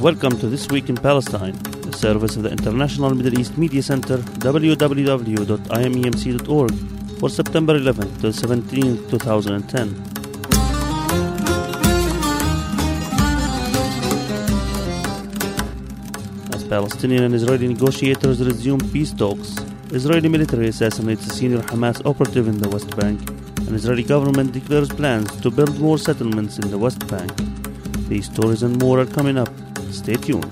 Welcome to This Week in Palestine, the service of the International Middle East Media Center, www.imemc.org, for September 11th to 17th, 2010. As Palestinian and Israeli negotiators resume peace talks, Israeli military assassinates a senior Hamas operative in the West Bank, and Israeli government declares plans to build more settlements in the West Bank. These stories and more are coming up. Stay tuned.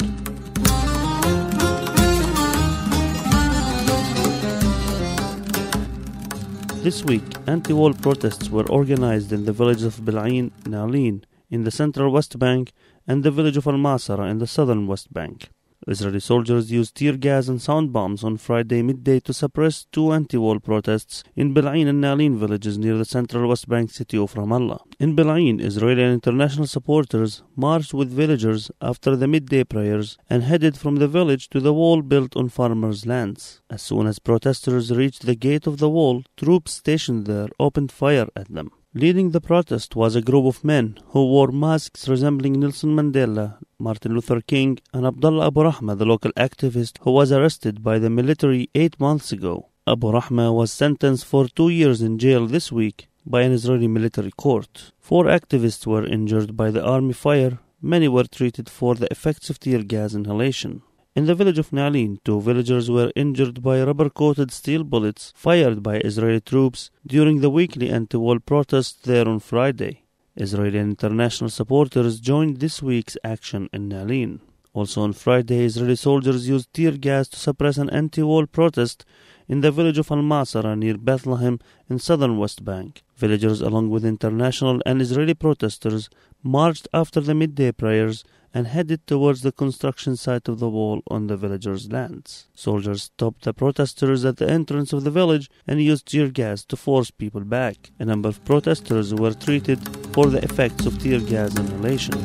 This week, anti-war protests were organized in the village of Bil'ain Na'alin in the central West Bank and the village of Al-Masara in the southern West Bank. Israeli soldiers used tear gas and sound bombs on Friday midday to suppress two anti-war protests in Bil'ain and Na'alin villages near the central West Bank city of Ramallah. In Bil'ain, Israeli and international supporters marched with villagers after the midday prayers and headed from the village to the wall built on farmers' lands. As soon as protesters reached the gate of the wall, troops stationed there opened fire at them. Leading the protest was a group of men who wore masks resembling Nelson Mandela, Martin Luther King, and Abdullah Abu Rahma, the local activist who was arrested by the military 8 months ago. Abu Rahma was sentenced for 2 years in jail this week by an Israeli military court. 4 activists were injured by the army fire. Many were treated for the effects of tear gas inhalation. In the village of Na'alin, 2 villagers were injured by rubber-coated steel bullets fired by Israeli troops during the weekly anti-war protests there on Friday. Israeli and international supporters joined this week's action in Na'alin. Also on Friday, Israeli soldiers used tear gas to suppress an anti-war protest in the village of Al-Masara near Bethlehem in southern West Bank. Villagers, along with international and Israeli protesters, marched after the midday prayers and headed towards the construction site of the wall on the villagers' lands. Soldiers stopped the protesters at the entrance of the village and used tear gas to force people back. A number of protesters were treated for the effects of tear gas inhalation.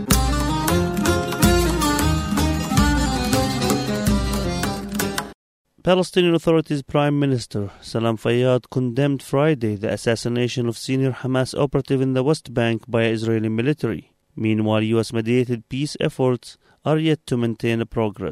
Palestinian Authority's Prime Minister Salam Fayyad condemned Friday the assassination of senior Hamas operative in the West Bank by Israeli military. Meanwhile, U.S.-mediated peace efforts are yet to maintain progress.